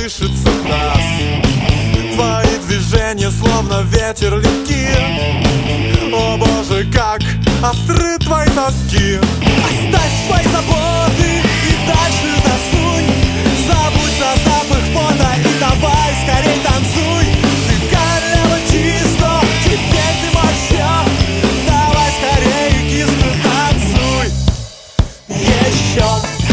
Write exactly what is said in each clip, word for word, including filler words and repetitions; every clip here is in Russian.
колышется таз. Твои движения словно ветер легкие. О боже, как остры твои соски. Оставь свои заботы и дальше засунь. Забудь про запах пота и давай скорей танцуй. Ты королева диско, теперь ты можешь все. Давай скорее, киску, танцуй еще.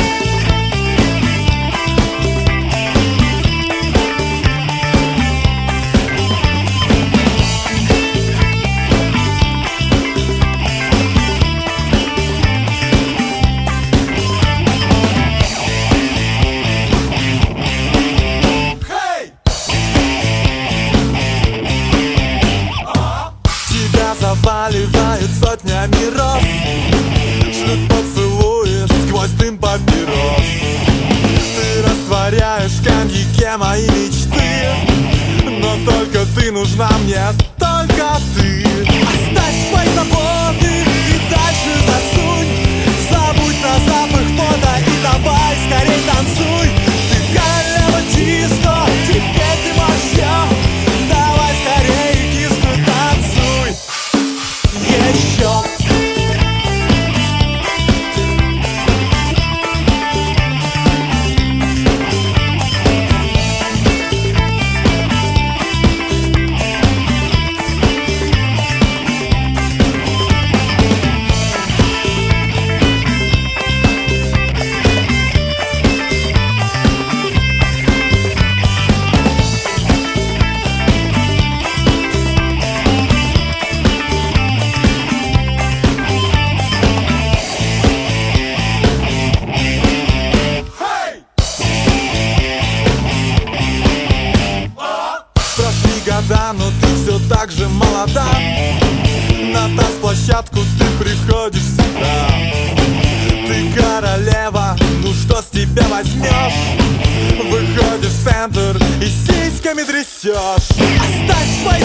Заваливает сотнями роз, шлют поцелуи сквозь дым папирос. Ты растворяешь в коньяке мои мечты, но только ты нужна мне, только ты. Оставь свои заботы и дальше засунь. Забудь про запах пота и давай скорей танцуй. Ты королева диско, теперь ты можешь все. Давай скорее, киску, танцуй еще. Да, но ты все так же молода. На танцплощадку ты приходишь всегда. Ты королева, ну что с тебя возьмешь? Выходишь в центр и сиськами трясешь. Оставь свои